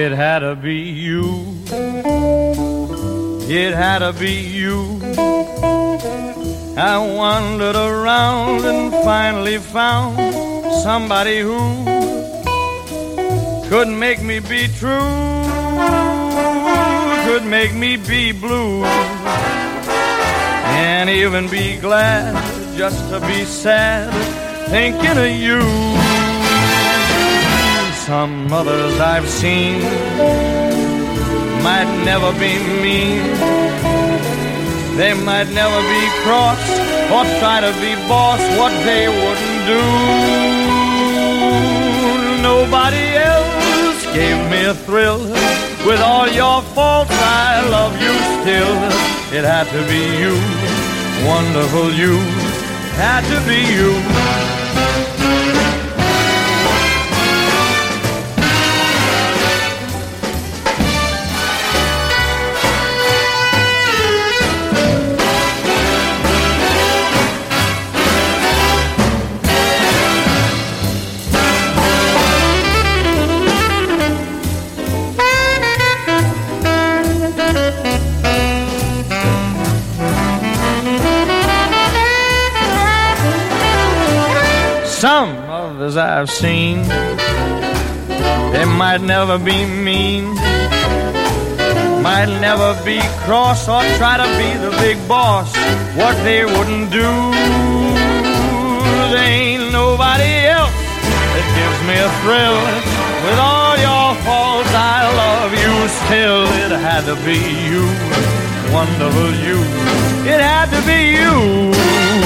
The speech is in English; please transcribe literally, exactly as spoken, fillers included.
It had to be you. It had to be you. I wandered around and finally found somebody who could make me be true, could make me be blue, and even be glad just to be sad thinking of you. Some others I've seen might never be mean, they might never be cross or try to be boss, what they wouldn't do. Nobody else gave me a thrill. With all your faults, I love you still. It had to be you, wonderful you, had to be you. Some others I've seen, they might never be mean, might never be cross or try to be the big boss, what they wouldn't do. There ain't nobody else that gives me a thrill. With all your faults, I love you still. It had to be you, wonderful you. It had to be you.